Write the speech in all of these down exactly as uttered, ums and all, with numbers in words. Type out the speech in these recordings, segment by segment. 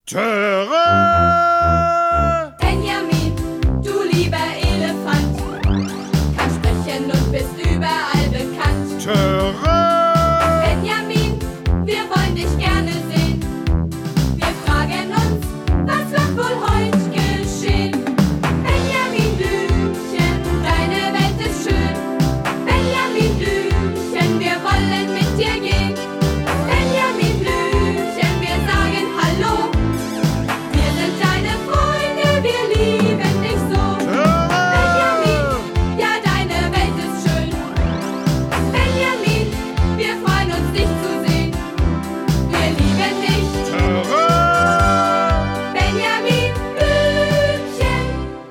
Töre! Benjamin, du lieber Elefant, kannst sprechen und bist überall bekannt. Töre! Benjamin, wir wollen dich gerne sehen. Wir fragen uns, was wird wohl heute geschehen? Benjamin Blümchen, deine Welt ist schön. Benjamin Blümchen, wir wollen mit dir gehen. Benjamin Blümchen, wir sagen Hallo. Wir sind deine Freunde, wir lieben dich so. Benjamin, ja, deine Welt ist schön. Benjamin, wir freuen uns, dich zu sehen. Wir lieben dich. Töre! Benjamin Blümchen.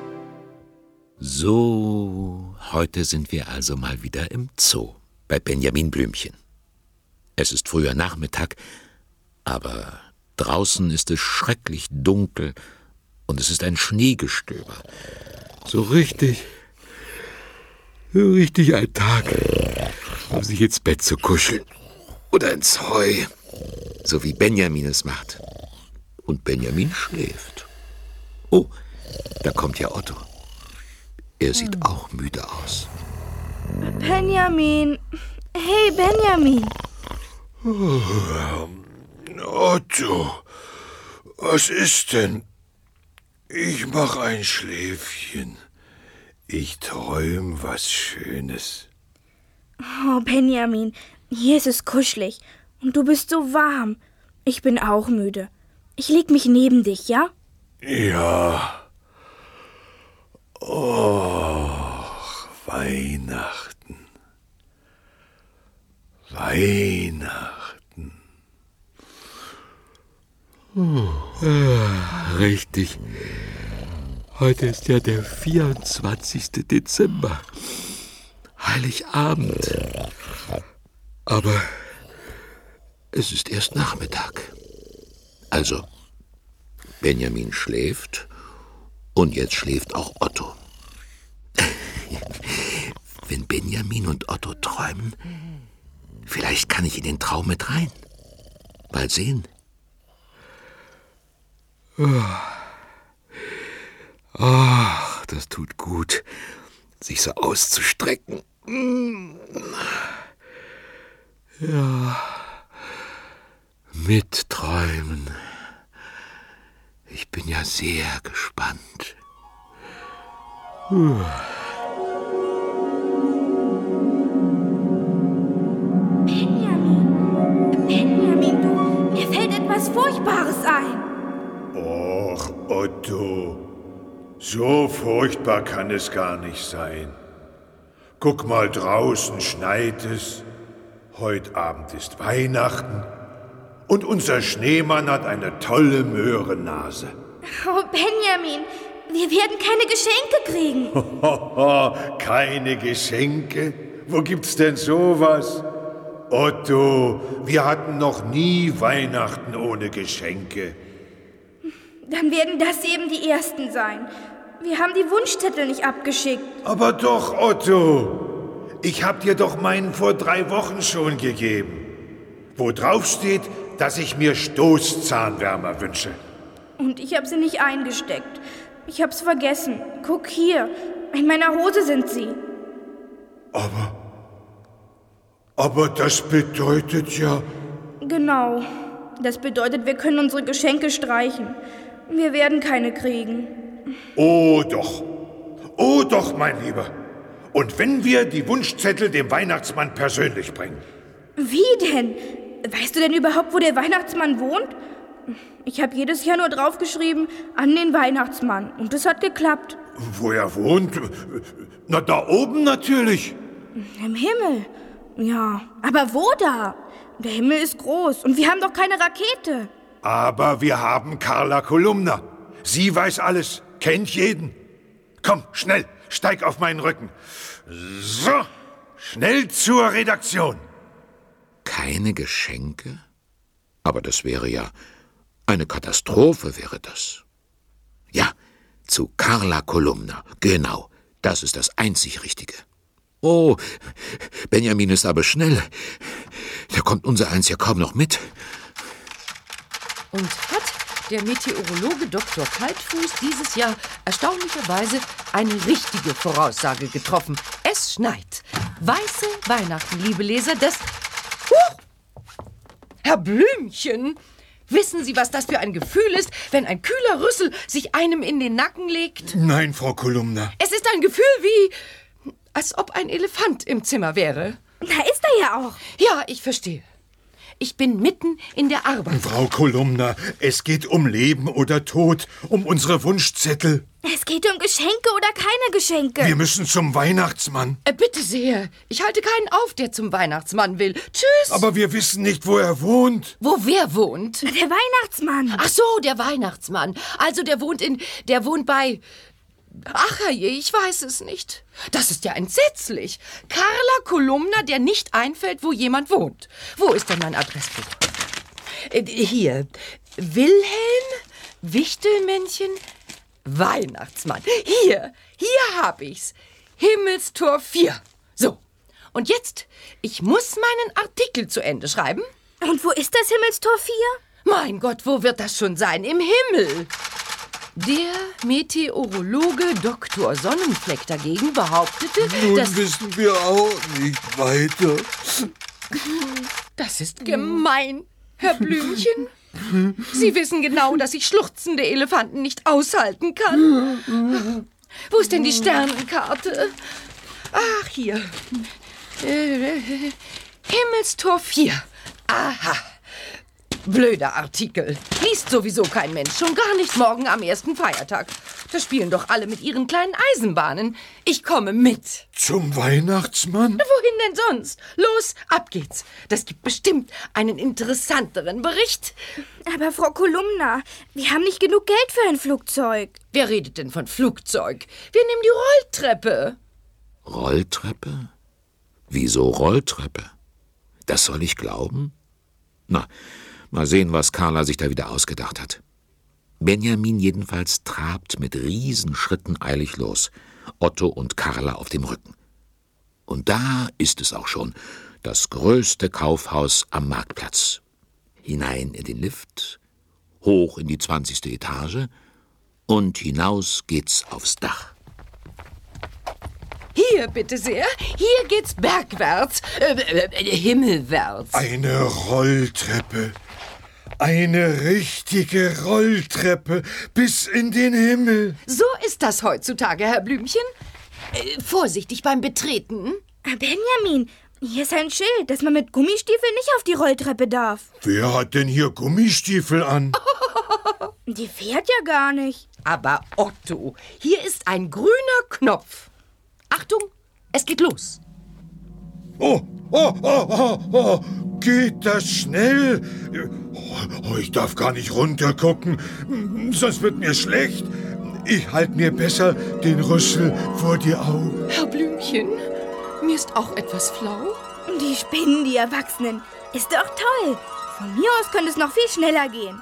So, heute sind wir also mal wieder im Zoo bei Benjamin Blümchen. Es ist früher Nachmittag, aber draußen ist es schrecklich dunkel und es ist ein Schneegestöber. So richtig, so richtig ein Tag, um sich ins Bett zu kuscheln oder ins Heu, so wie Benjamin es macht. Und Benjamin schläft. Oh, da kommt ja Otto. Er sieht auch müde aus. Benjamin. Hey, Benjamin. Otto, was ist denn? Ich mach ein Schläfchen. Ich träum was Schönes. Oh, Benjamin, hier ist es kuschelig und du bist so warm. Ich bin auch müde. Ich leg mich neben dich, ja? Ja. Oh, Weihnachten. Weihnachten. Richtig. Heute ist ja der vierundzwanzigste Dezember. Heiligabend. Aber es ist erst Nachmittag. Also, Benjamin schläft und jetzt schläft auch Otto. Wenn Benjamin und Otto träumen, vielleicht kann ich in den Traum mit rein. Mal sehen. Ach, das tut gut, sich so auszustrecken. Ja, mitträumen. Ich bin ja sehr gespannt. Benjamin. Benjamin, du, mir fällt etwas Furchtbares ein. Och, Otto, so furchtbar kann es gar nicht sein. Guck mal, draußen schneit es, heute Abend ist Weihnachten und unser Schneemann hat eine tolle Möhrennase. Oh, Benjamin, wir werden keine Geschenke kriegen. Keine Geschenke? Wo gibt's denn sowas? Otto, wir hatten noch nie Weihnachten ohne Geschenke. Dann werden das eben die ersten sein. Wir haben die Wunschzettel nicht abgeschickt. Aber doch, Otto, ich hab dir doch meinen vor drei Wochen schon gegeben, wo drauf steht, dass ich mir Stoßzahnwärmer wünsche. Und ich habe sie nicht eingesteckt. Ich hab's vergessen. Guck hier, in meiner Hose sind sie. Aber, aber das bedeutet ja... Genau. Das bedeutet, wir können unsere Geschenke streichen. Wir werden keine kriegen. Oh doch, oh doch, mein Lieber. Und wenn wir die Wunschzettel dem Weihnachtsmann persönlich bringen? Wie denn? Weißt du denn überhaupt, wo der Weihnachtsmann wohnt? Ich habe jedes Jahr nur draufgeschrieben, an den Weihnachtsmann. Und es hat geklappt. Wo er wohnt? Na, da oben natürlich. Im Himmel. Ja, aber wo da? Der Himmel ist groß und wir haben doch keine Rakete. Aber wir haben Carla Kolumna. Sie weiß alles, kennt jeden. Komm, schnell, steig auf meinen Rücken. So, schnell zur Redaktion. Keine Geschenke? Aber das wäre ja... Eine Katastrophe wäre das. Ja, zu Carla Kolumna. Genau, das ist das einzig Richtige. Oh, Benjamin ist aber schnell. Da kommt unser Eins ja kaum noch mit. Und hat der Meteorologe Doktor Kaltfuß dieses Jahr erstaunlicherweise eine richtige Voraussage getroffen. Es schneit. Weiße Weihnachten, liebe Leser, das... Huch! Herr Blümchen, wissen Sie, was das für ein Gefühl ist, wenn ein kühler Rüssel sich einem in den Nacken legt? Nein, Frau Kolumna. Es ist ein Gefühl wie, als ob ein Elefant im Zimmer wäre. Da ist er ja auch. Ja, ich verstehe. Ich bin mitten in der Arbeit. Frau Kolumna, es geht um Leben oder Tod, um unsere Wunschzettel. Es geht um Geschenke oder keine Geschenke. Wir müssen zum Weihnachtsmann. Äh, bitte sehr. Ich halte keinen auf, der zum Weihnachtsmann will. Tschüss. Aber wir wissen nicht, wo er wohnt. Wo wer wohnt? Der Weihnachtsmann. Ach so, der Weihnachtsmann. Also der wohnt in... Der wohnt bei... Ach herrje, ich weiß es nicht. Das ist ja entsetzlich. Carla Kolumna, der nicht einfällt, wo jemand wohnt. Wo ist denn mein Adressbuch? Äh, hier. Wilhelm, Wichtelmännchen, Weihnachtsmann. Hier, hier hab ich's. Himmelstor vier. So, und jetzt, ich muss meinen Artikel zu Ende schreiben. Und wo ist das Himmelstor vier? Mein Gott, wo wird das schon sein? Im Himmel. Der Meteorologe Doktor Sonnenfleck dagegen behauptete, Nun dass... wissen wir auch nicht weiter. Das ist gemein, Herr Blümchen. Sie wissen genau, dass ich schluchzende Elefanten nicht aushalten kann. Wo ist denn die Sternenkarte? Ach, hier. Äh, Himmelstor vier. Aha. Blöder Artikel. Liest sowieso kein Mensch, schon gar nicht morgen am ersten Feiertag. Da spielen doch alle mit ihren kleinen Eisenbahnen. Ich komme mit. Zum Weihnachtsmann? Wohin denn sonst? Los, ab geht's. Das gibt bestimmt einen interessanteren Bericht. Aber Frau Kolumna, wir haben nicht genug Geld für ein Flugzeug. Wer redet denn von Flugzeug? Wir nehmen die Rolltreppe. Rolltreppe? Wieso Rolltreppe? Das soll ich glauben? Na, mal sehen, was Carla sich da wieder ausgedacht hat. Benjamin jedenfalls trabt mit Riesenschritten eilig los, Otto und Carla auf dem Rücken. Und da ist es auch schon, das größte Kaufhaus am Marktplatz. Hinein in den Lift, hoch in die zwanzigste Etage und hinaus geht's aufs Dach. Hier, bitte sehr. Hier geht's bergwärts, äh, äh, himmelwärts. Eine Rolltreppe. Eine richtige Rolltreppe bis in den Himmel. So ist das heutzutage, Herr Blümchen. Äh, vorsichtig beim Betreten. Benjamin, hier ist ein Schild, dass man mit Gummistiefeln nicht auf die Rolltreppe darf. Wer hat denn hier Gummistiefel an? Die fährt ja gar nicht. Aber Otto, hier ist ein grüner Knopf. Achtung, es geht los. Oh, oh, oh, oh, oh, geht das schnell? Oh, ich darf gar nicht runtergucken, sonst wird mir schlecht. Ich halte mir besser den Rüssel vor die Augen. Herr Blümchen, mir ist auch etwas flau. Die spinnen, die Erwachsenen. Ist doch toll. Von mir aus könnte es noch viel schneller gehen.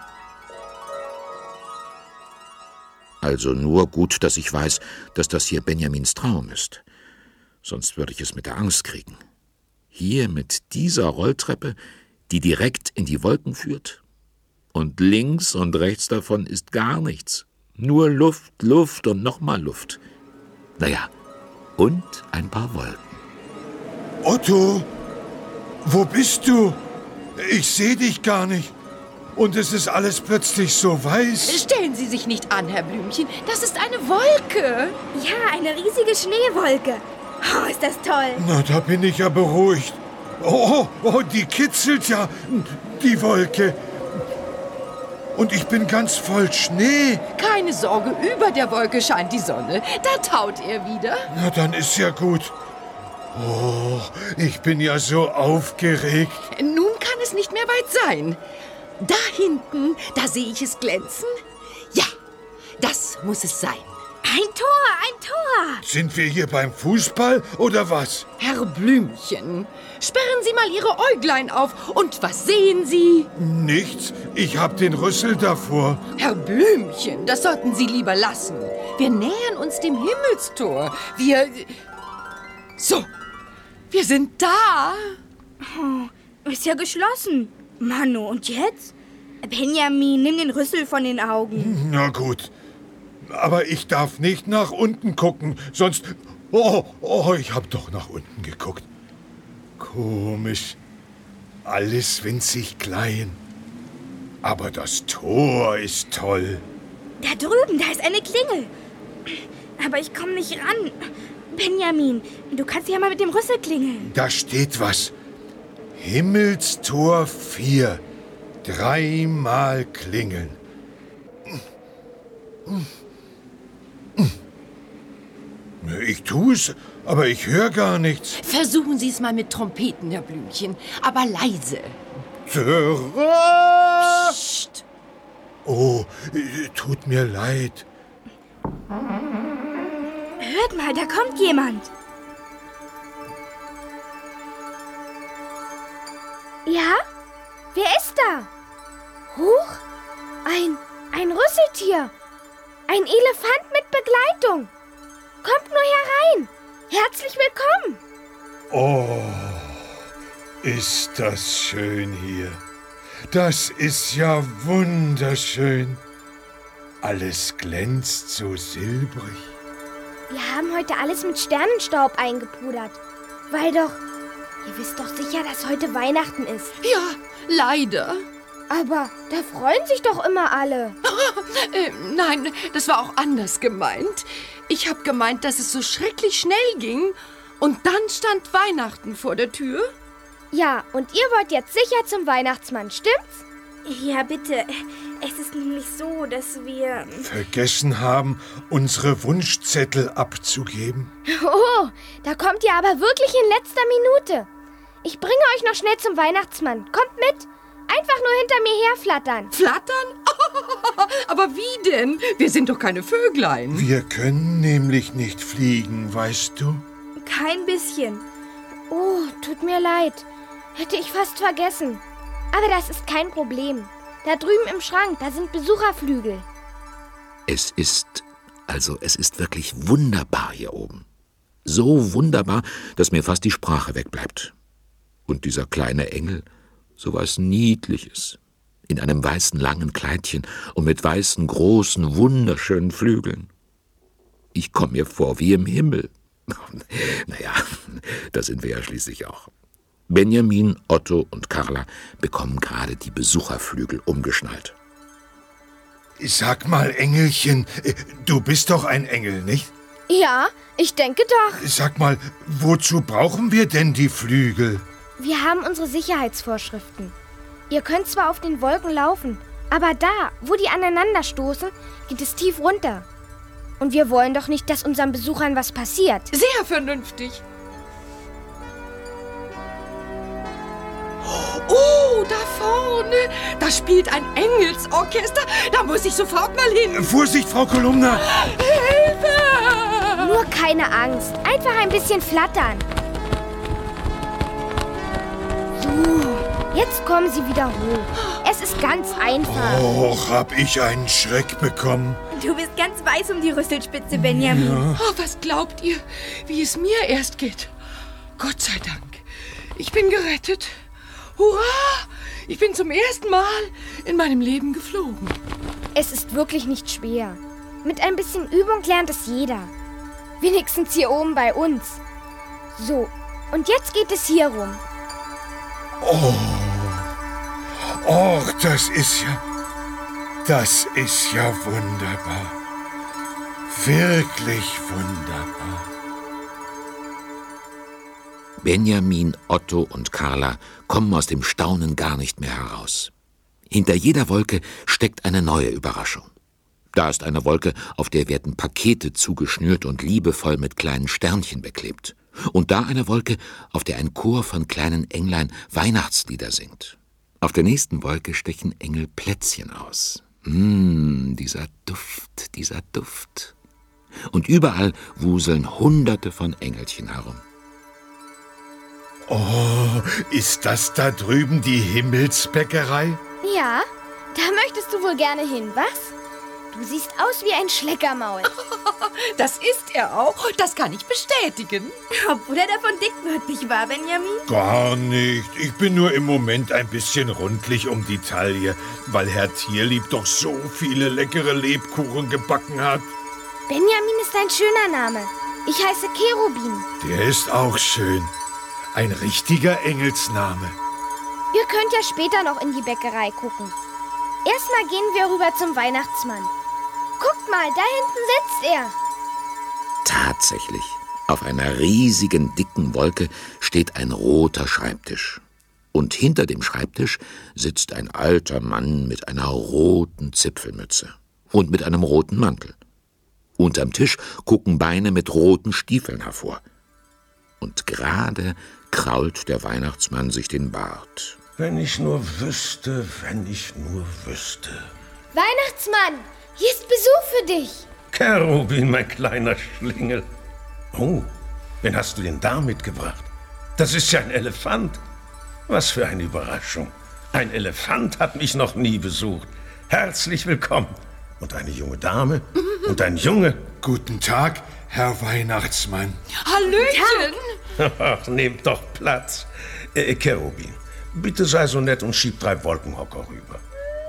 Also nur gut, dass ich weiß, dass das hier Benjamins Traum ist. Sonst würde ich es mit der Angst kriegen. Hier mit dieser Rolltreppe, die direkt in die Wolken führt. Und links und rechts davon ist gar nichts. Nur Luft, Luft und nochmal Luft. Naja, und ein paar Wolken. Otto, wo bist du? Ich sehe dich gar nicht. Und es ist alles plötzlich so weiß. Stellen Sie sich nicht an, Herr Blümchen. Das ist eine Wolke. Ja, eine riesige Schneewolke. Oh, ist das toll. Na, da bin ich ja beruhigt. Oh, oh, die kitzelt ja, die Wolke. Und ich bin ganz voll Schnee. Keine Sorge, über der Wolke scheint die Sonne. Da taut er wieder. Na, dann ist ja gut. Oh, ich bin ja so aufgeregt. Nun kann es nicht mehr weit sein. Da hinten, da sehe ich es glänzen. Ja, das muss es sein. Ein Tor, ein Tor. Sind wir hier beim Fußball oder was? Herr Blümchen, sperren Sie mal Ihre Äuglein auf. Und was sehen Sie? Nichts. Ich hab den Rüssel davor. Herr Blümchen, das sollten Sie lieber lassen. Wir nähern uns dem Himmelstor. Wir... So, wir sind da. Oh, ist ja geschlossen. Manu, und jetzt? Benjamin, nimm den Rüssel von den Augen. Na gut, aber ich darf nicht nach unten gucken, sonst... Oh, oh, ich hab doch nach unten geguckt. Komisch, alles winzig klein. Aber das Tor ist toll. Da drüben, da ist eine Klingel. Aber ich komme nicht ran. Benjamin, du kannst ja mal mit dem Rüssel klingeln. Da steht was. Himmelstor vier. Dreimal klingeln. Ich tue es, aber ich höre gar nichts. Versuchen Sie es mal mit Trompeten, Herr Blümchen, aber leise. Terra! Psst. Oh, tut mir leid. Hört mal, da kommt jemand. Ja? Wer ist da? Huch, ein, ein Rüsseltier. Ein Elefant mit Begleitung. Kommt nur herein. Herzlich willkommen. Oh, ist das schön hier. Das ist ja wunderschön. Alles glänzt so silbrig. Wir haben heute alles mit Sternenstaub eingepudert. Weil doch, ihr wisst doch sicher, dass heute Weihnachten ist. Ja, leider. Aber da freuen sich doch immer alle. Äh, nein, das war auch anders gemeint. Ich habe gemeint, dass es so schrecklich schnell ging und dann stand Weihnachten vor der Tür. Ja, und ihr wollt jetzt sicher zum Weihnachtsmann, stimmt's? Ja, bitte. Es ist nämlich so, dass wir... Vergessen haben, unsere Wunschzettel abzugeben. Oh, da kommt ihr aber wirklich in letzter Minute. Ich bringe euch noch schnell zum Weihnachtsmann. Kommt mit. Einfach nur hinter mir herflattern. Flattern? Aber wie denn? Wir sind doch keine Vöglein. Wir können nämlich nicht fliegen, weißt du? Kein bisschen. Oh, tut mir leid. Hätte ich fast vergessen. Aber das ist kein Problem. Da drüben im Schrank, da sind Besucherflügel. Es ist, also es ist wirklich wunderbar hier oben. So wunderbar, dass mir fast die Sprache wegbleibt. Und dieser kleine Engel, so was Niedliches, in einem weißen langen Kleidchen und mit weißen, großen, wunderschönen Flügeln. Ich komme mir vor wie im Himmel. Naja, das sind wir ja schließlich auch. Benjamin, Otto und Carla bekommen gerade die Besucherflügel umgeschnallt. Sag mal, Engelchen, du bist doch ein Engel, nicht? Ja, ich denke doch. Sag mal, wozu brauchen wir denn die Flügel? Wir haben unsere Sicherheitsvorschriften. Ihr könnt zwar auf den Wolken laufen, aber da, wo die aneinander stoßen, geht es tief runter. Und wir wollen doch nicht, dass unseren Besuchern was passiert. Sehr vernünftig. Oh, da vorne, da spielt ein Engelsorchester. Da muss ich sofort mal hin. Vorsicht, Frau Kolumna! Hilfe! Nur keine Angst, einfach ein bisschen flattern. So, jetzt kommen Sie wieder hoch. Es ist ganz einfach. Och, hab ich einen Schreck bekommen. Du bist ganz weiß um die Rüsselspitze, Benjamin. Ja. Oh, was glaubt ihr, wie es mir erst geht? Gott sei Dank, ich bin gerettet. Hurra! Ich bin zum ersten Mal in meinem Leben geflogen. Es ist wirklich nicht schwer. Mit ein bisschen Übung lernt es jeder. Wenigstens hier oben bei uns. So, und jetzt geht es hier rum. Oh, och, das ist ja, das ist ja wunderbar. Wirklich wunderbar. Benjamin, Otto und Carla kommen aus dem Staunen gar nicht mehr heraus. Hinter jeder Wolke steckt eine neue Überraschung. Da ist eine Wolke, auf der werden Pakete zugeschnürt und liebevoll mit kleinen Sternchen beklebt. Und da eine Wolke, auf der ein Chor von kleinen Englein Weihnachtslieder singt. Auf der nächsten Wolke stechen Engel Plätzchen aus. Mmh, dieser Duft, dieser Duft. Und überall wuseln Hunderte von Engelchen herum. Oh, ist das da drüben die Himmelsbäckerei? Ja, da möchtest du wohl gerne hin, was? Du siehst aus wie ein Schleckermaul. Das ist er auch. Das kann ich bestätigen. Obwohl er davon dick wird, nicht wahr, Benjamin? Gar nicht. Ich bin nur im Moment ein bisschen rundlich um die Taille, weil Herr Tierlieb doch so viele leckere Lebkuchen gebacken hat. Benjamin ist ein schöner Name. Ich heiße Cherubin. Der ist auch schön. Ein richtiger Engelsname. Ihr könnt ja später noch in die Bäckerei gucken. Erstmal gehen wir rüber zum Weihnachtsmann. Guckt mal, da hinten sitzt er. Tatsächlich, auf einer riesigen, dicken Wolke steht ein roter Schreibtisch. Und hinter dem Schreibtisch sitzt ein alter Mann mit einer roten Zipfelmütze und mit einem roten Mantel. Unterm Tisch gucken Beine mit roten Stiefeln hervor. Und gerade krault der Weihnachtsmann sich den Bart. Wenn ich nur wüsste, wenn ich nur wüsste. Weihnachtsmann, hier ist Besuch für dich. Cherubin, mein kleiner Schlingel. Oh, wen hast du denn da mitgebracht? Das ist ja ein Elefant. Was für eine Überraschung. Ein Elefant hat mich noch nie besucht. Herzlich willkommen. Und eine junge Dame und ein Junge. Guten Tag, Herr Weihnachtsmann. Hallöchen. Ach, nehmt doch Platz. Äh, Cherubin, bitte sei so nett und schieb drei Wolkenhocker rüber.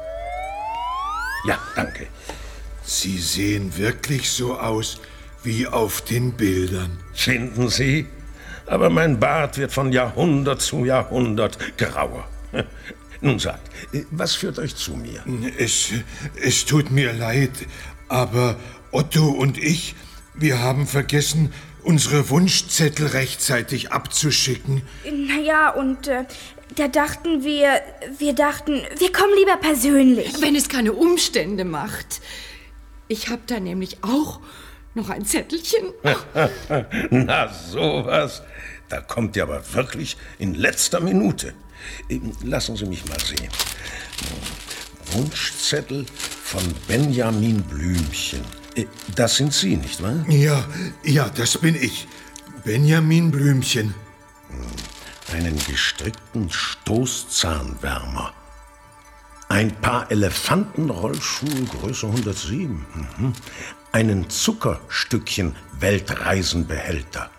Ja, danke. Sie sehen wirklich so aus wie auf den Bildern. Finden Sie? Aber mein Bart wird von Jahrhundert zu Jahrhundert grauer. Nun sagt, was führt euch zu mir? Es, es tut mir leid, aber Otto und ich, wir haben vergessen, unsere Wunschzettel rechtzeitig abzuschicken. Naja, und äh, da dachten wir, wir dachten, wir kommen lieber persönlich. Wenn es keine Umstände macht. Ich habe da nämlich auch noch ein Zettelchen. Na, sowas. Da kommt ihr aber wirklich in letzter Minute. Lassen Sie mich mal sehen. Wunschzettel von Benjamin Blümchen. Das sind Sie, nicht wahr? Ja, ja, das bin ich. Benjamin Blümchen. Einen gestrickten Stoßzahnwärmer. Ein paar Elefantenrollschuhe, Größe hundertsieben. Mhm. Einen Zuckerstückchen Weltreisenbehälter.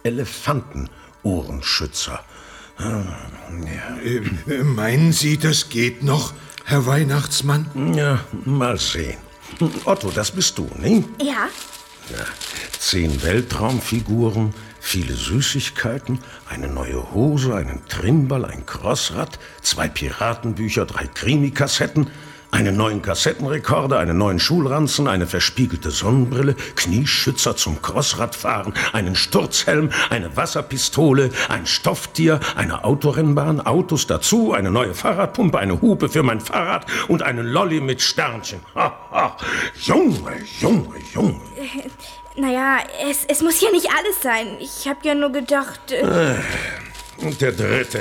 Elefantenohrenschützer. Ah, ja. Äh, meinen Sie, das geht noch, Herr Weihnachtsmann? Ja, mal sehen. Otto, das bist du, ne? Ja. Ja, zehn Weltraumfiguren, viele Süßigkeiten, eine neue Hose, einen Trimmball, ein Crossrad, zwei Piratenbücher, drei Krimi-Kassetten, einen neuen Kassettenrekorder, einen neuen Schulranzen, eine verspiegelte Sonnenbrille, Knieschützer zum Crossradfahren, einen Sturzhelm, eine Wasserpistole, ein Stofftier, eine Autorennbahn, Autos dazu, eine neue Fahrradpumpe, eine Hupe für mein Fahrrad und einen Lolli mit Sternchen. Ha, ha. Junge, Junge, Junge. Äh, naja, es, es muss ja nicht alles sein. Ich habe ja nur gedacht... Äh und der dritte.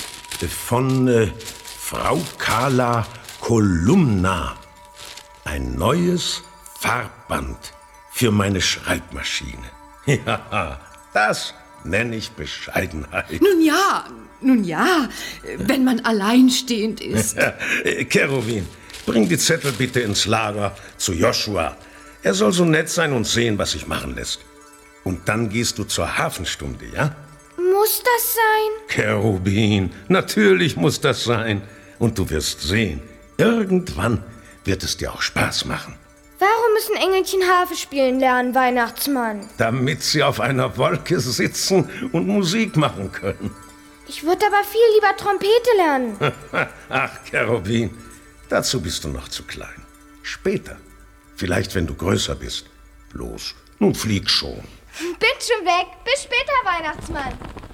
Von äh, Frau Carla Kolumna. Ein neues Farbband für meine Schreibmaschine. Ja, das nenne ich Bescheidenheit. Nun ja, nun ja, wenn man alleinstehend ist. Cherubin, bring die Zettel bitte ins Lager zu Joshua. Er soll so nett sein und sehen, was sich machen lässt. Und dann gehst du zur Hafenstunde, ja? Muss das sein? Cherubin, natürlich muss das sein. Und du wirst sehen, irgendwann wird es dir auch Spaß machen. Warum müssen Engelchen Harfe spielen lernen, Weihnachtsmann? Damit sie auf einer Wolke sitzen und Musik machen können. Ich würde aber viel lieber Trompete lernen. Ach, Cherubin, dazu bist du noch zu klein. Später, vielleicht wenn du größer bist. Los, nun flieg schon. Bin schon weg. Bis später, Weihnachtsmann.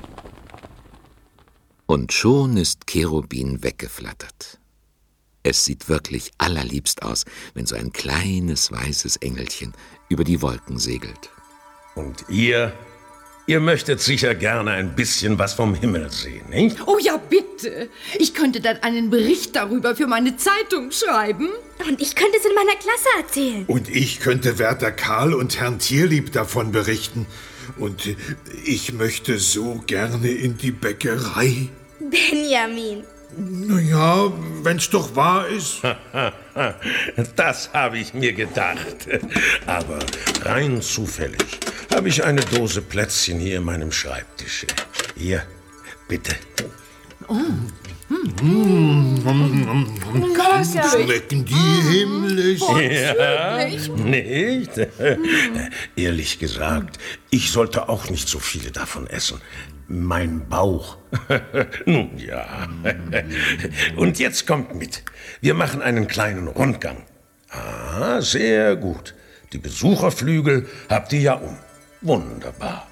Und schon ist Cherubin weggeflattert. Es sieht wirklich allerliebst aus, wenn so ein kleines weißes Engelchen über die Wolken segelt. Und ihr, ihr möchtet sicher gerne ein bisschen was vom Himmel sehen, nicht? Oh ja, bitte. Ich könnte dann einen Bericht darüber für meine Zeitung schreiben. Und ich könnte es in meiner Klasse erzählen. Und ich könnte Wärter Karl und Herrn Tierlieb davon berichten. Und ich möchte so gerne in die Bäckerei. Benjamin, Naja, wenn's doch wahr ist. Das habe ich mir gedacht. Aber rein zufällig habe ich eine Dose Plätzchen hier in meinem Schreibtisch. Hier, bitte. Oh. Schmecken die himmlisch? Ja, nicht? Ehrlich gesagt, ich sollte auch nicht so viele davon essen. Mein Bauch. Nun ja. Und jetzt kommt mit. Wir machen einen kleinen Rundgang. Ah, sehr gut. Die Besucherflügel habt ihr ja um. Wunderbar.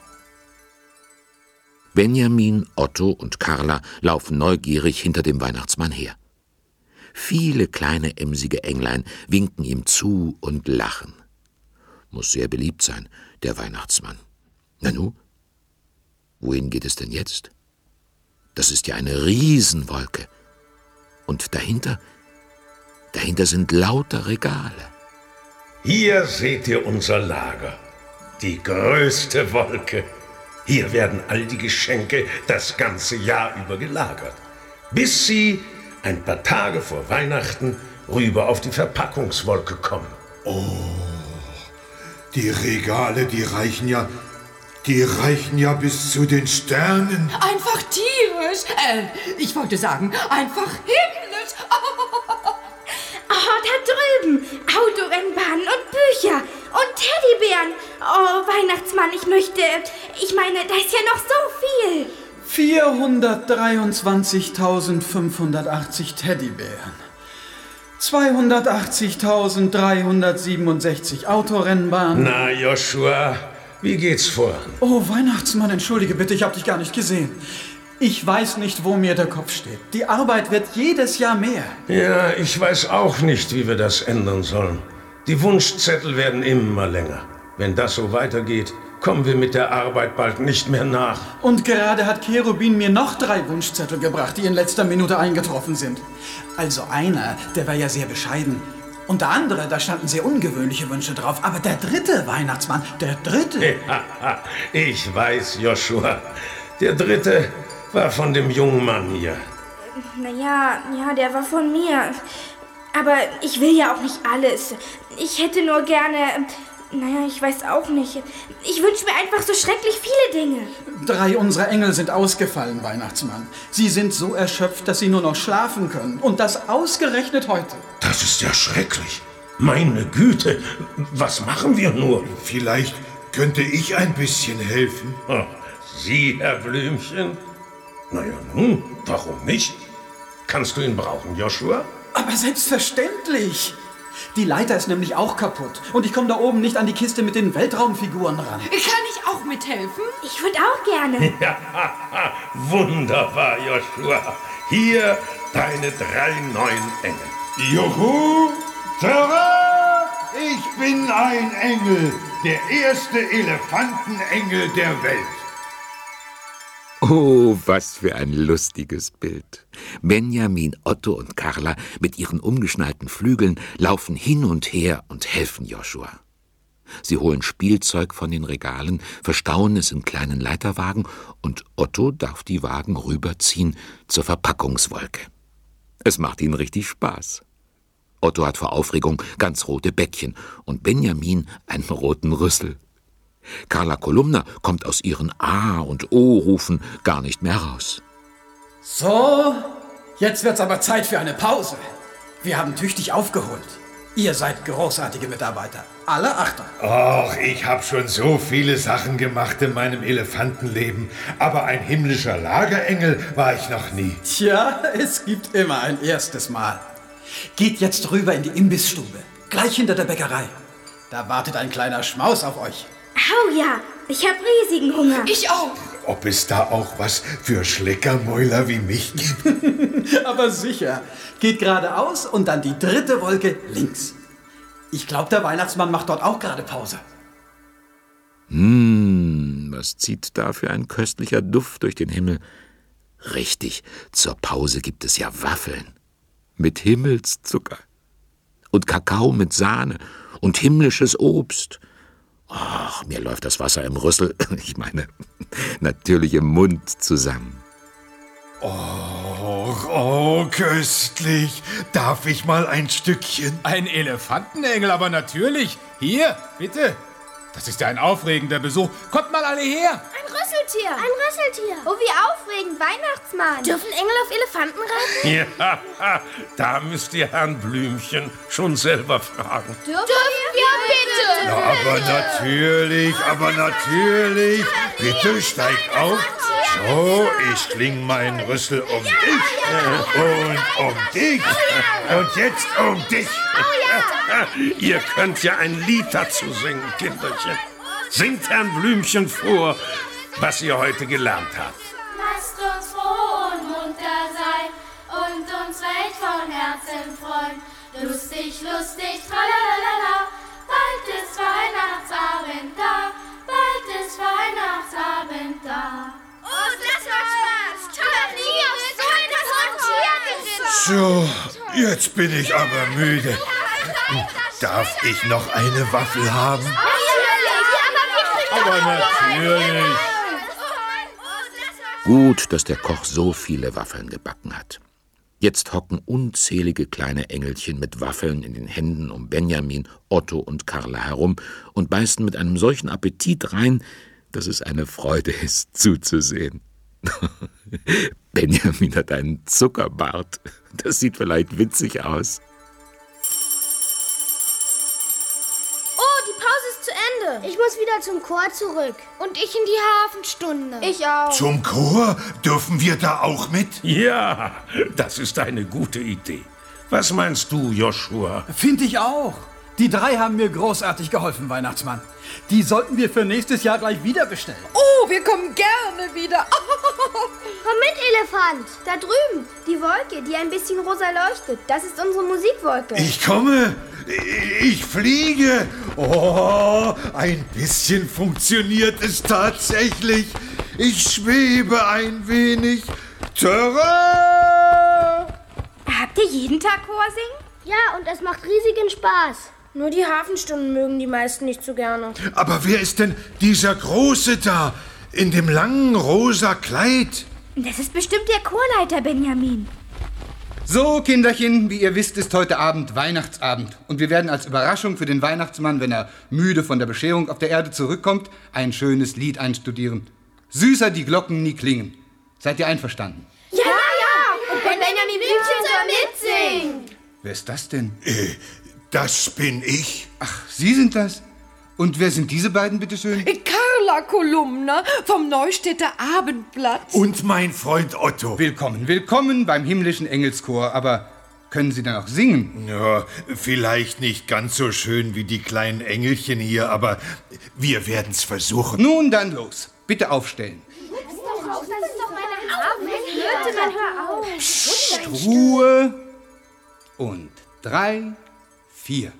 Benjamin, Otto und Carla laufen neugierig hinter dem Weihnachtsmann her. Viele kleine emsige Englein winken ihm zu und lachen. Muss sehr beliebt sein, der Weihnachtsmann. Nanu, wohin geht es denn jetzt? Das ist ja eine Riesenwolke. Und dahinter, dahinter sind lauter Regale. Hier seht ihr unser Lager. Die größte Wolke. Hier werden all die Geschenke das ganze Jahr über gelagert, bis sie ein paar Tage vor Weihnachten rüber auf die Verpackungswolke kommen. Oh, die Regale, die reichen ja, die reichen ja bis zu den Sternen. Einfach tierisch. Äh, ich wollte sagen, einfach himmlisch. Oh, da drüben. Autorennbahnen und Bücher und Teddybären. Oh, Weihnachtsmann, ich möchte... Ich meine, da ist ja noch so viel. vierhundertdreiundzwanzigtausendfünfhundertachtzig Teddybären. zweihundertachtzigtausenddreihundertsiebenundsechzig Autorennbahnen. Na, Joshua, wie geht's voran? Oh, Weihnachtsmann, entschuldige bitte, ich habe dich gar nicht gesehen. Ich weiß nicht, wo mir der Kopf steht. Die Arbeit wird jedes Jahr mehr. Ja, ich weiß auch nicht, wie wir das ändern sollen. Die Wunschzettel werden immer länger. Wenn das so weitergeht, kommen wir mit der Arbeit bald nicht mehr nach. Und gerade hat Cherubin mir noch drei Wunschzettel gebracht, die in letzter Minute eingetroffen sind. Also einer, der war ja sehr bescheiden. Und der andere, da standen sehr ungewöhnliche Wünsche drauf. Aber der dritte Weihnachtsmann, der dritte... Ja, ich weiß, Joshua. Der dritte war von dem jungen Mann hier. Naja, ja, der war von mir. Aber ich will ja auch nicht alles. Ich hätte nur gerne... Naja, ich weiß auch nicht. Ich wünsche mir einfach so schrecklich viele Dinge. Drei unserer Engel sind ausgefallen, Weihnachtsmann. Sie sind so erschöpft, dass sie nur noch schlafen können. Und das ausgerechnet heute. Das ist ja schrecklich. Meine Güte, was machen wir nur? Vielleicht könnte ich ein bisschen helfen. Oh, Sie, Herr Blümchen? Na ja, nun, warum nicht? Kannst du ihn brauchen, Joshua? Aber selbstverständlich. Die Leiter ist nämlich auch kaputt. Und ich komme da oben nicht an die Kiste mit den Weltraumfiguren ran. Kann ich auch mithelfen? Ich würde auch gerne. Ja, wunderbar, Joshua. Hier deine drei neuen Engel. Juhu! Tada! Ich bin ein Engel. Der erste Elefantenengel der Welt. Oh, was für ein lustiges Bild. Benjamin, Otto und Carla mit ihren umgeschnallten Flügeln laufen hin und her und helfen Joshua. Sie holen Spielzeug von den Regalen, verstauen es in kleinen Leiterwagen und Otto darf die Wagen rüberziehen zur Verpackungswolke. Es macht ihnen richtig Spaß. Otto hat vor Aufregung ganz rote Bäckchen und Benjamin einen roten Rüssel. Carla Kolumna kommt aus ihren A- und O-Rufen gar nicht mehr raus. So, jetzt wird's aber Zeit für eine Pause. Wir haben tüchtig aufgeholt. Ihr seid großartige Mitarbeiter. Alle Achtung. Och, ich habe schon so viele Sachen gemacht in meinem Elefantenleben. Aber ein himmlischer Lagerengel war ich noch nie. Tja, es gibt immer ein erstes Mal. Geht jetzt rüber in die Imbissstube. Gleich hinter der Bäckerei. Da wartet ein kleiner Schmaus auf euch. Au ja, ich habe riesigen Hunger. Ich auch. Ob es da auch was für Schleckermäuler wie mich gibt? Aber sicher. Geht geradeaus und dann die dritte Wolke links. Ich glaube, der Weihnachtsmann macht dort auch gerade Pause. Hm, was zieht da für ein köstlicher Duft durch den Himmel? Richtig, zur Pause gibt es ja Waffeln. Mit Himmelszucker. Und Kakao mit Sahne. Und himmlisches Obst. Ach, mir läuft das Wasser im Rüssel, ich meine, natürlich im Mund zusammen. Oh, oh, köstlich. Darf ich mal ein Stückchen? Ein Elefantenengel, aber natürlich. Hier, bitte. Das ist ja ein aufregender Besuch. Kommt mal alle her. Ein Rüsseltier. Ein Rüsseltier. Oh, wie aufregend. Weihnachtsmann. Dürfen Engel auf Elefanten reiten? Ja, da müsst ihr Herrn Blümchen schon selber fragen. Dürfen, Dürfen wir bitte? Ja, aber natürlich, aber natürlich. Bitte steig auf. So, ich kling meinen Rüssel um dich und um dich und jetzt um dich. Ihr könnt ja ein Lied dazu singen, Kinderchen. Singt Herrn Blümchen vor, was ihr heute gelernt habt. Lasst uns froh und munter sein und uns recht von Herzen freuen. Lustig, lustig, tralalala, bald ist Weihnachtsabend da, bald ist Weihnachtsabend da. Oh, das macht Spaß. Toller nie auf so ein Tier gewinnen. So, jetzt bin ich aber müde. Darf ich noch eine Waffel haben? Aber natürlich. Gut, dass der Koch so viele Waffeln gebacken hat. Jetzt hocken unzählige kleine Engelchen mit Waffeln in den Händen um Benjamin, Otto und Karla herum und beißen mit einem solchen Appetit rein, dass es eine Freude ist, zuzusehen. Benjamin hat einen Zuckerbart. Das sieht vielleicht witzig aus. Oh, die Pause ist zu Ende. Ich muss wieder zum Chor zurück. Und ich in die Hafenstunde. Ich auch. Zum Chor? Dürfen wir da auch mit? Ja, das ist eine gute Idee. Was meinst du, Joshua? Finde ich auch. Die drei haben mir großartig geholfen, Weihnachtsmann. Die sollten wir für nächstes Jahr gleich wieder bestellen. Oh, wir kommen gerne wieder. Komm mit, Elefant. Da drüben, die Wolke, die ein bisschen rosa leuchtet. Das ist unsere Musikwolke. Ich komme. Ich fliege. Oh, ein bisschen funktioniert es tatsächlich. Ich schwebe ein wenig. Tada! Habt ihr jeden Tag Chor singen? Ja, und es macht riesigen Spaß. Nur die Hafenstunden mögen die meisten nicht so gerne. Aber wer ist denn dieser Große da? In dem langen rosa Kleid? Das ist bestimmt der Chorleiter, Benjamin. So, Kinderchen, wie ihr wisst, ist heute Abend Weihnachtsabend. Und wir werden als Überraschung für den Weihnachtsmann, wenn er müde von der Bescherung auf der Erde zurückkommt, ein schönes Lied einstudieren. Süßer die Glocken nie klingen. Seid ihr einverstanden? Ja, ja! Und Benjamin Blümchen soll mitsingen! Wer ist das denn? Äh, das bin ich. Ach, Sie sind das? Und wer sind diese beiden, bitteschön? Karla Kolumna vom Neustädter Abendblatt. Und mein Freund Otto. Willkommen, willkommen beim himmlischen Engelschor. Aber können Sie dann auch singen? Ja, vielleicht nicht ganz so schön wie die kleinen Engelchen hier, aber wir werden's versuchen. Nun dann los. Bitte aufstellen. Psst, Ruhe. Und drei, vier.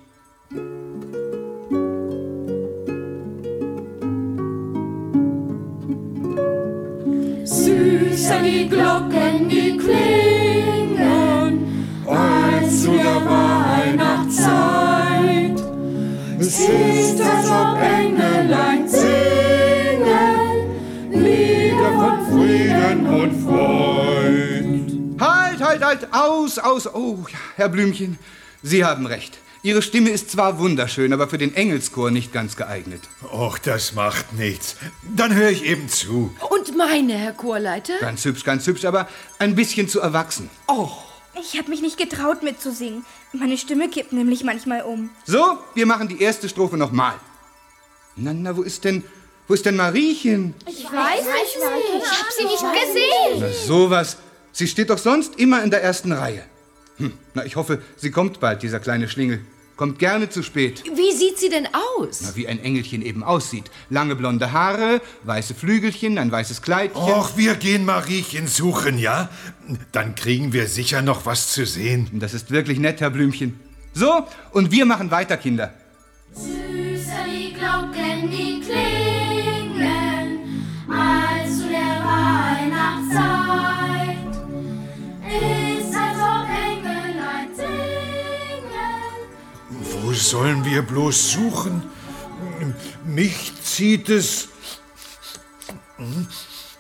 Süßer die Glocken, die klingen, als zu der Weihnachtszeit. Es ist, als ob Engelein singen, Lieder von Frieden und Freud. Halt, halt, halt, aus, aus. Oh, Herr Blümchen, Sie haben recht. Ihre Stimme ist zwar wunderschön, aber für den Engelschor nicht ganz geeignet. Och, das macht nichts. Dann höre ich eben zu. Und meine, Herr Chorleiter? Ganz hübsch, ganz hübsch, aber ein bisschen zu erwachsen. Oh. Ich habe mich nicht getraut mitzusingen. Meine Stimme kippt nämlich manchmal um. So, wir machen die erste Strophe nochmal. Na, na, wo ist denn, wo ist denn Mariechen? Ich weiß nicht, ich hab sie nicht gesehen. Na, sowas. Sie steht doch sonst immer in der ersten Reihe. Hm, na, ich hoffe, sie kommt bald, dieser kleine Schlingel. Kommt gerne zu spät. Wie sieht sie denn aus? Na, wie ein Engelchen eben aussieht. Lange blonde Haare, weiße Flügelchen, ein weißes Kleidchen. Och, wir gehen Mariechen suchen, ja? Dann kriegen wir sicher noch was zu sehen. Das ist wirklich nett, Herr Blümchen. So, und wir machen weiter, Kinder. Süßer die Glocken, die klingen, als zu der Weihnachtszeit. Ist, als ob Engelein singen. Wo sollen wir bloß suchen? Mich zieht es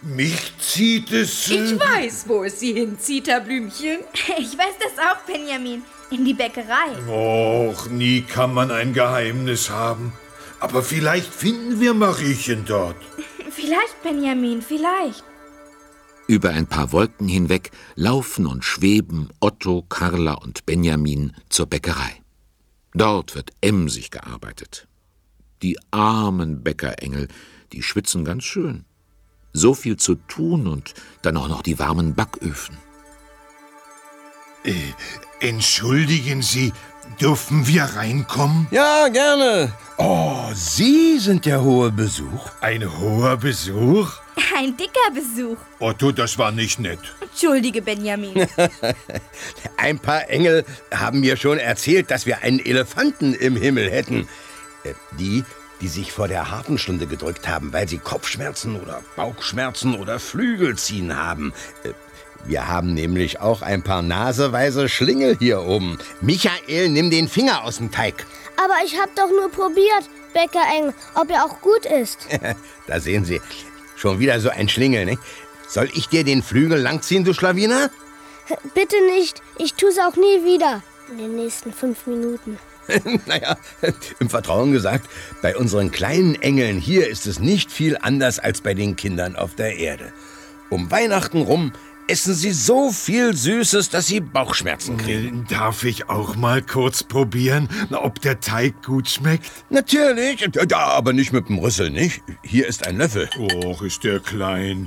Mich zieht es... Äh, Ich weiß, wo es Sie hinzieht, Herr Blümchen. Ich weiß das auch, Benjamin. In die Bäckerei. Och, nie kann man ein Geheimnis haben. Aber vielleicht finden wir Mariechen dort. Vielleicht, Benjamin, vielleicht. Über ein paar Wolken hinweg laufen und schweben Otto, Carla und Benjamin zur Bäckerei. Dort wird emsig gearbeitet. Die armen Bäckerengel, die schwitzen ganz schön. So viel zu tun und dann auch noch die warmen Backöfen. Äh, entschuldigen Sie, dürfen wir reinkommen? Ja, gerne. Oh, Sie sind der hohe Besuch. Ein hoher Besuch? Ein dicker Besuch. Otto, das war nicht nett. Entschuldige, Benjamin. Ein paar Engel haben mir schon erzählt, dass wir einen Elefanten im Himmel hätten. Äh, Die, die sich vor der harten Stunde gedrückt haben, weil sie Kopfschmerzen oder Bauchschmerzen oder Flügelziehen haben. Äh, Wir haben nämlich auch ein paar naseweise Schlingel hier oben. Michael, nimm den Finger aus dem Teig. Aber ich hab doch nur probiert, Bäckerengel, ob er auch gut ist. Da sehen Sie, schon wieder so ein Schlingel, ne? Soll ich dir den Flügel langziehen, du Schlawiner? Bitte nicht, ich tu's auch nie wieder. In den nächsten fünf Minuten. Naja, im Vertrauen gesagt, bei unseren kleinen Engeln hier ist es nicht viel anders als bei den Kindern auf der Erde. Um Weihnachten rum essen sie so viel Süßes, dass sie Bauchschmerzen kriegen. Darf ich auch mal kurz probieren, ob der Teig gut schmeckt? Natürlich, ja, aber nicht mit dem Rüssel, nicht? Hier ist ein Löffel. Och, ist der klein.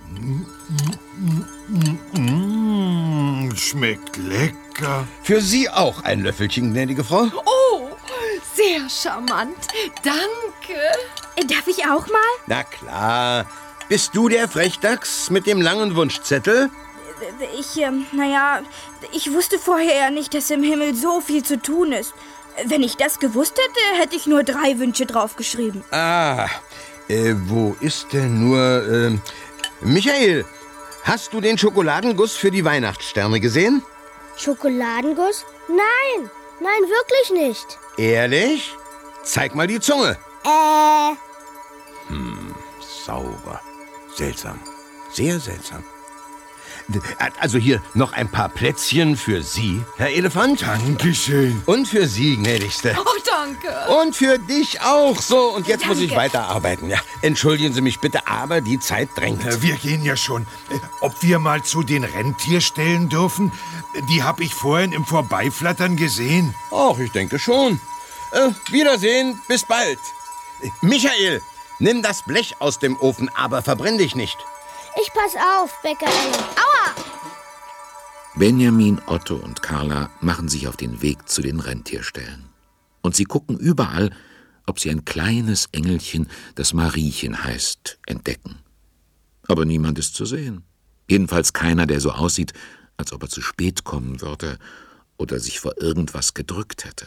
Mm, schmeckt lecker. Für Sie auch ein Löffelchen, gnädige Frau. Oh, sehr charmant. Danke. Darf ich auch mal? Na klar. Bist du der Frechdachs mit dem langen Wunschzettel? Ich, ähm, naja, ich wusste vorher ja nicht, dass im Himmel so viel zu tun ist. Wenn ich das gewusst hätte, hätte ich nur drei Wünsche draufgeschrieben. Ah, äh, wo ist denn nur... Äh, Michael, hast du den Schokoladenguss für die Weihnachtssterne gesehen? Schokoladenguss? Nein, nein, wirklich nicht. Ehrlich? Zeig mal die Zunge. Äh, Hm, sauber. Seltsam. Sehr seltsam. Also hier noch ein paar Plätzchen für Sie, Herr Elefant. Dankeschön. Und für Sie, gnädigste. Oh, danke. Und für dich auch. So, und jetzt Danke. muss ich weiterarbeiten. Ja, entschuldigen Sie mich bitte, aber die Zeit drängt. Äh, Wir gehen ja schon. Äh, Ob wir mal zu den Rentierstellen dürfen? Die habe ich vorhin im Vorbeiflattern gesehen. Ach, ich denke schon. Äh, Wiedersehen, bis bald. Äh, Michael, nimm das Blech aus dem Ofen, aber verbrenn dich nicht. ich pass auf, Bäckerengel. Aua! Benjamin, Otto und Carla machen sich auf den Weg zu den Rentierstellen. Und sie gucken überall, ob sie ein kleines Engelchen, das Mariechen heißt, entdecken. Aber niemand ist zu sehen. Jedenfalls keiner, der so aussieht, als ob er zu spät kommen würde oder sich vor irgendwas gedrückt hätte.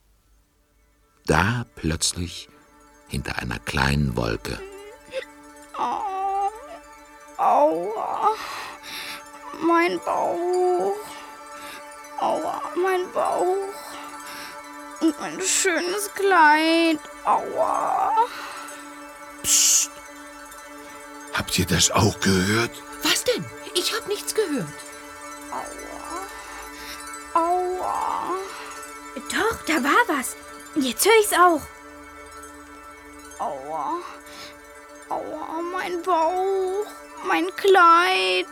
Da plötzlich, hinter einer kleinen Wolke, Oh, aua, mein Bauch. Aua, mein Bauch. Und mein schönes Kleid. Aua. Psst. Habt ihr das auch gehört? Was denn? Ich hab nichts gehört. Aua. Aua. Doch, da war was. Jetzt höre ich's auch. Aua. Aua, mein Bauch. Mein Kleid.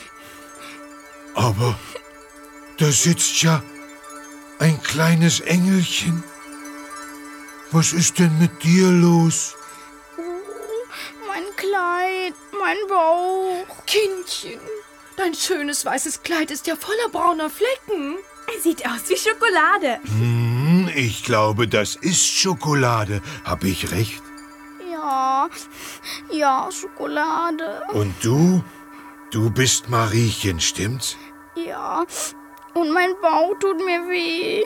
Aber da sitzt ja ein kleines Engelchen. Was ist denn mit dir los? Mein Kleid. Mein Bauch. Kindchen, dein schönes weißes Kleid ist ja voller brauner Flecken. Sieht aus wie Schokolade. Hm, ich glaube, das ist Schokolade. Hab ich recht? Ja, ja, Schokolade. Und du? Du bist Mariechen, stimmt's? Ja, und mein Bauch tut mir weh.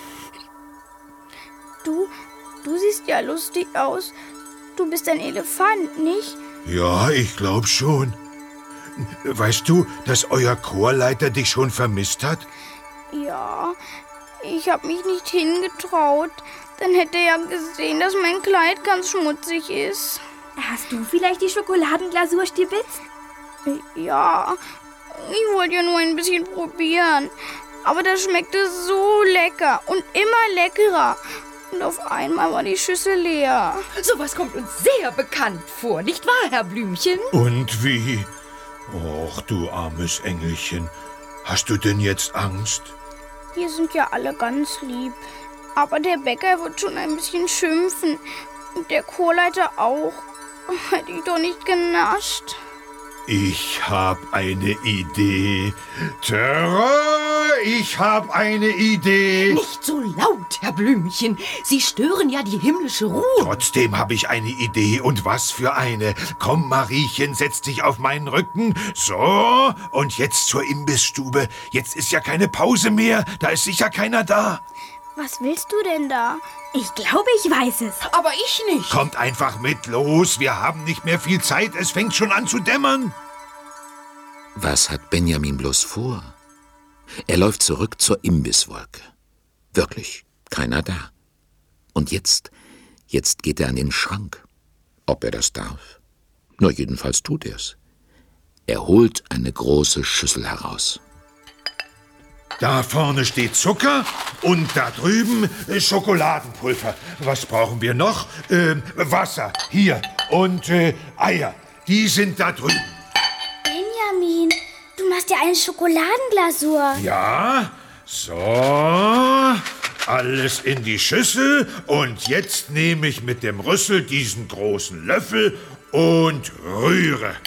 Du, du siehst ja lustig aus. Du bist ein Elefant, nicht? Ja, ich glaub schon. Weißt du, dass euer Chorleiter dich schon vermisst hat? Ja, ich habe mich nicht hingetraut. Dann hätte er ja gesehen, dass mein Kleid ganz schmutzig ist. Hast du vielleicht die Schokoladenglasur stibitzt? Ja, ich wollte ja nur ein bisschen probieren. Aber das schmeckte so lecker und immer leckerer. Und auf einmal war die Schüssel leer. Sowas kommt uns sehr bekannt vor, nicht wahr, Herr Blümchen? Und wie? Och, du armes Engelchen. Hast du denn jetzt Angst? Wir sind ja alle ganz lieb. Aber der Bäcker wird schon ein bisschen schimpfen. Und der Chorleiter auch. Hätte ich doch nicht genascht. Ich hab eine Idee. Terror, ich hab eine Idee. Nicht so laut, Herr Blümchen. Sie stören ja die himmlische Ruhe. Trotzdem habe ich eine Idee. Und was für eine. Komm, Mariechen, setz dich auf meinen Rücken. So, und jetzt zur Imbissstube. Jetzt ist ja keine Pause mehr. Da ist sicher keiner da. Was willst du denn da? Ich glaube, ich weiß es. Aber ich nicht. Kommt einfach mit, los. Wir haben nicht mehr viel Zeit. Es fängt schon an zu dämmern. Was hat Benjamin bloß vor? Er läuft zurück zur Imbisswolke. Wirklich, keiner da. Und jetzt, jetzt geht er an den Schrank. Ob er das darf? Nur jedenfalls tut er's. Er holt eine große Schüssel heraus. Da vorne steht Zucker und da drüben äh, Schokoladenpulver. Was brauchen wir noch? Ähm, Wasser, hier. Und äh, Eier, die sind da drüben. Benjamin, du machst ja eine Schokoladenglasur. Ja, so. Alles in die Schüssel. Und jetzt nehme ich mit dem Rüssel diesen großen Löffel und rühre.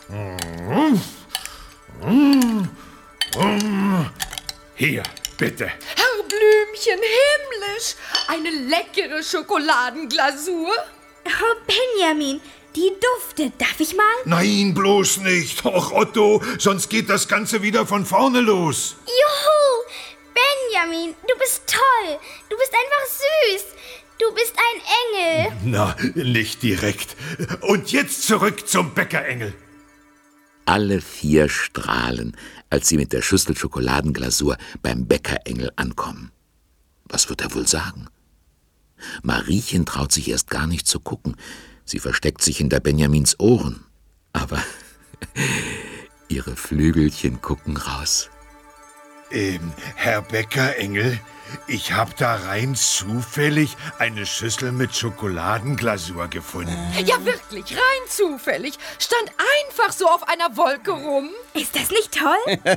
Hier, bitte. Herr Blümchen, himmlisch! Eine leckere Schokoladenglasur. Oh, Benjamin, die duftet. Darf ich mal? Nein, bloß nicht. Och, Otto, sonst geht das Ganze wieder von vorne los. Juhu! Benjamin, du bist toll. Du bist einfach süß. Du bist ein Engel. Na, nicht direkt. Und jetzt zurück zum Bäckerengel. Alle vier strahlen, als sie mit der Schüssel Schokoladenglasur beim Bäckerengel ankommen. Was wird er wohl sagen? Mariechen traut sich erst gar nicht zu gucken. Sie versteckt sich hinter Benjamins Ohren. Aber ihre Flügelchen gucken raus. Ähm, Herr Bäckerengel, ich hab da rein zufällig eine Schüssel mit Schokoladenglasur gefunden. Ja, wirklich, rein zufällig. Stand einfach so auf einer Wolke rum. Ist das nicht toll?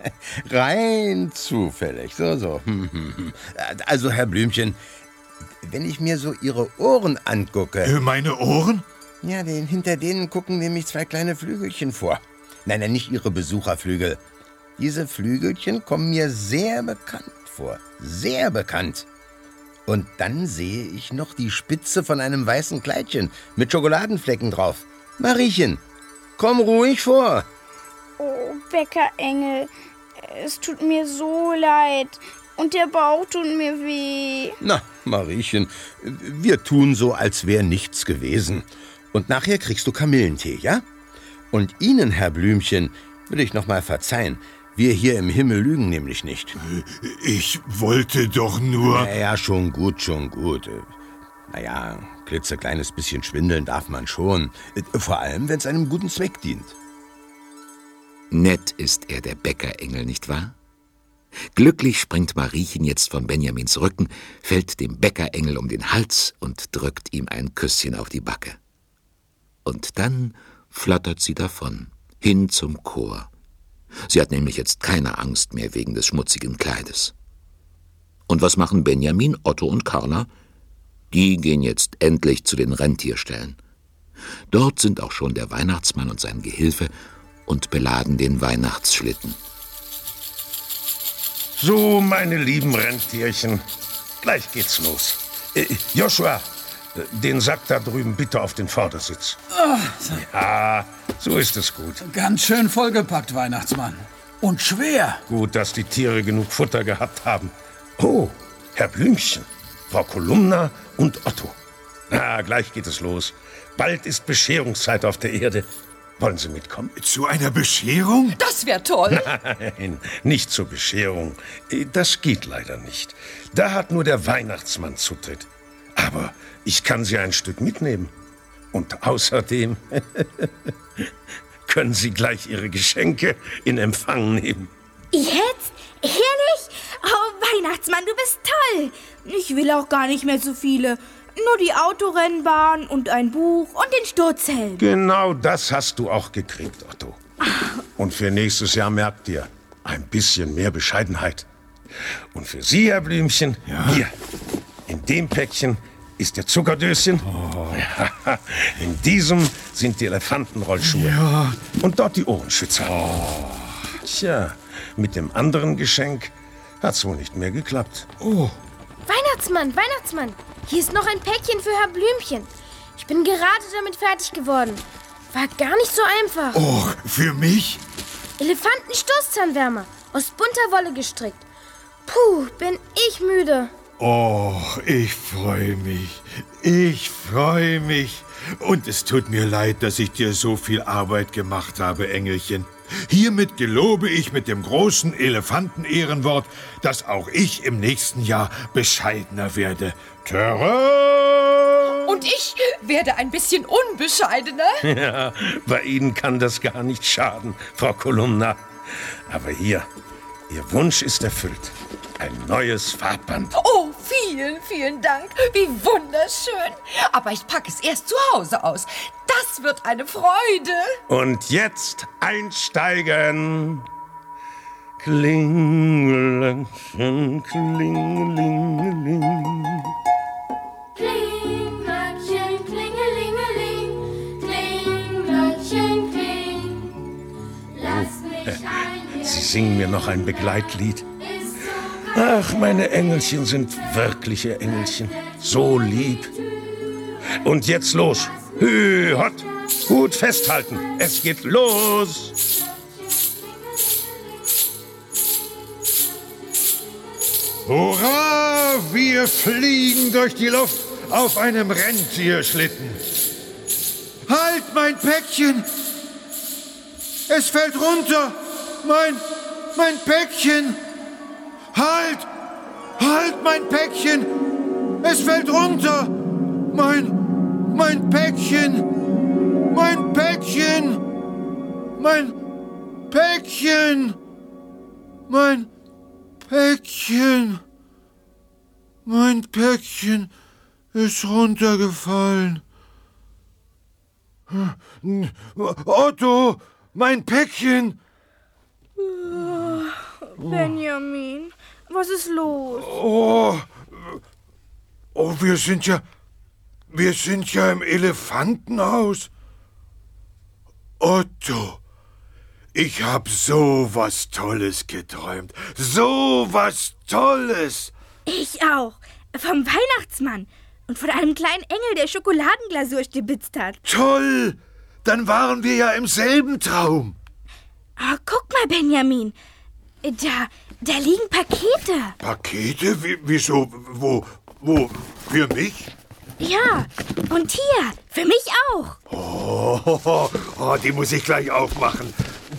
Rein zufällig, so, so. Also, Herr Blümchen, wenn ich mir so Ihre Ohren angucke... Äh, meine Ohren? Ja, den, hinter denen gucken nämlich zwei kleine Flügelchen vor. Nein, nein, nicht Ihre Besucherflügel. Diese Flügelchen kommen mir sehr bekannt vor. Sehr bekannt. Und dann sehe ich noch die Spitze von einem weißen Kleidchen mit Schokoladenflecken drauf. Mariechen, komm ruhig vor. Oh, Bäckerengel, es tut mir so leid. Und der Bauch tut mir weh. Na, Mariechen, wir tun so, als wäre nichts gewesen. Und nachher kriegst du Kamillentee, ja? Und Ihnen, Herr Blümchen, will ich noch mal verzeihen. Wir hier im Himmel lügen nämlich nicht. Ich wollte doch nur... Naja, schon gut, schon gut. Naja, ein klitzekleines bisschen schwindeln darf man schon. Vor allem, wenn es einem guten Zweck dient. Nett ist er, der Bäckerengel, nicht wahr? Glücklich springt Mariechen jetzt von Benjamins Rücken, fällt dem Bäckerengel um den Hals und drückt ihm ein Küsschen auf die Backe. Und dann flattert sie davon, hin zum Chor. Sie hat nämlich jetzt keine Angst mehr wegen des schmutzigen Kleides. Und was machen Benjamin, Otto und Carla? Die gehen jetzt endlich zu den Rentierställen. Dort sind auch schon der Weihnachtsmann und sein Gehilfe und beladen den Weihnachtsschlitten. So, meine lieben Rentierchen, gleich geht's los. Äh, Joshua, den Sack da drüben bitte auf den Vordersitz. Oh, ja, so ist es gut. Ganz schön vollgepackt, Weihnachtsmann. Und schwer. Gut, dass die Tiere genug Futter gehabt haben. Oh, Herr Blümchen, Frau Kolumna und Otto. Na, gleich geht es los. Bald ist Bescherungszeit auf der Erde. Wollen Sie mitkommen? Zu einer Bescherung? Das wäre toll. Nein, nicht zur Bescherung. Das geht leider nicht. Da hat nur der Weihnachtsmann Zutritt. Aber ich kann Sie ein Stück mitnehmen. Und außerdem können Sie gleich Ihre Geschenke in Empfang nehmen. Jetzt? Ehrlich? Oh, Weihnachtsmann, du bist toll. Ich will auch gar nicht mehr so viele. Nur die Autorennbahn und ein Buch und den Sturzhelm. Genau das hast du auch gekriegt, Otto. Und für nächstes Jahr merkt ihr, ein bisschen mehr Bescheidenheit. Und für Sie, Herr Blümchen, ja. Hier, in dem Päckchen ist Ihr Zuckerdöschen. Oh. Ja, in diesem sind die Elefantenrollschuhe. Ja. Und dort die Ohrenschützer. Oh. Tja, mit dem anderen Geschenk hat's wohl nicht mehr geklappt. Oh. Weihnachtsmann, Weihnachtsmann, hier ist noch ein Päckchen für Herr Blümchen. Ich bin gerade damit fertig geworden. War gar nicht so einfach. Oh, für mich? Elefantenstoßzahnwärmer, aus bunter Wolle gestrickt. Puh, bin ich müde. Oh, ich freue mich. Ich freue mich. Und es tut mir leid, dass ich dir so viel Arbeit gemacht habe, Engelchen. Hiermit gelobe ich mit dem großen Elefanten-Ehrenwort, dass auch ich im nächsten Jahr bescheidener werde. Tada! Und ich werde ein bisschen unbescheidener. Ja, bei Ihnen kann das gar nicht schaden, Frau Kolumna. Aber hier, Ihr Wunsch ist erfüllt. Ein neues Farbband. Oh, vielen, vielen Dank. Wie wunderschön. Aber ich packe es erst zu Hause aus. Das wird eine Freude. Und jetzt einsteigen. Klingelöckchen, klingelingeling. Klinglöckchen, klingelingeling, Klinglöckchen, kling. Lass mich ein. Sie singen mir noch ein Begleitlied. Ach, meine Engelchen sind wirkliche Engelchen. So lieb. Und jetzt los. Hü, hot. Gut festhalten. Es geht los. Hurra! Wir fliegen durch die Luft auf einem Rentierschlitten. Halt, mein Päckchen! Es fällt runter! Mein, mein Päckchen! Halt! Halt, mein Päckchen! Es fällt runter! Mein, mein Päckchen! Mein Päckchen! Mein Päckchen! Mein Päckchen! Mein Päckchen ist runtergefallen. Otto, mein Päckchen! Benjamin, was ist los? Oh, oh, wir sind ja, wir sind ja im Elefantenhaus. Otto, ich hab so was Tolles geträumt. So was Tolles. Ich auch. Vom Weihnachtsmann. Und von einem kleinen Engel, der Schokoladenglasur stibitzt hat. Toll. Dann waren wir ja im selben Traum. Oh, guck mal, Benjamin. Da, da liegen Pakete. Pakete? Wie, wieso? Wo? Wo? Für mich? Ja, und hier, für mich auch. Oh, oh, die muss ich gleich aufmachen.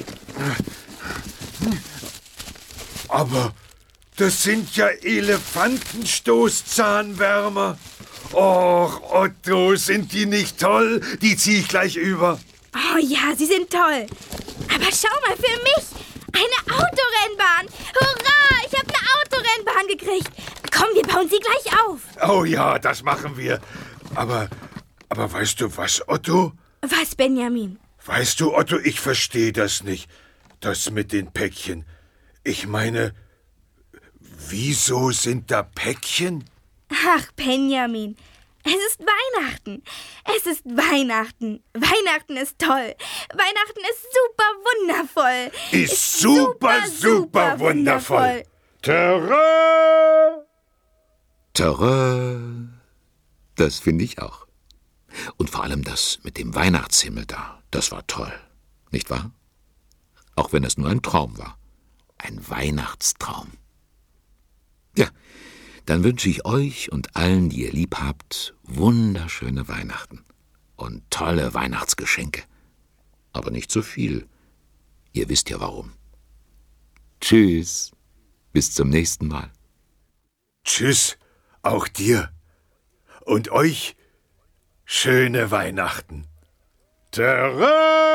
Aber das sind ja Elefantenstoßzahnwärmer. Och, Otto, sind die nicht toll? Die zieh ich gleich über. Oh ja, sie sind toll. Aber schau mal, für mich eine Autorennbahn. Hurra, ich habe eine Autorennbahn gekriegt. Komm, wir bauen sie gleich auf. Oh ja, das machen wir. Aber, aber weißt du was, Otto? Was, Benjamin? Weißt du, Otto, ich verstehe das nicht. Das mit den Päckchen. Ich meine, wieso sind da Päckchen? Ach, Benjamin, es ist Weihnachten. Es ist Weihnachten. Weihnachten ist toll. Weihnachten ist super wundervoll. Ist, ist super, super, super wundervoll. Terror! Terror! Das finde ich auch. Und vor allem das mit dem Weihnachtshimmel da, das war toll. Nicht wahr? Auch wenn es nur ein Traum war. Ein Weihnachtstraum. Ja, dann wünsche ich euch und allen, die ihr lieb habt, wunderschöne Weihnachten und tolle Weihnachtsgeschenke. Aber nicht zu viel. Ihr wisst ja warum. Tschüss, bis zum nächsten Mal. Tschüss, auch dir. Und euch schöne Weihnachten. Terror!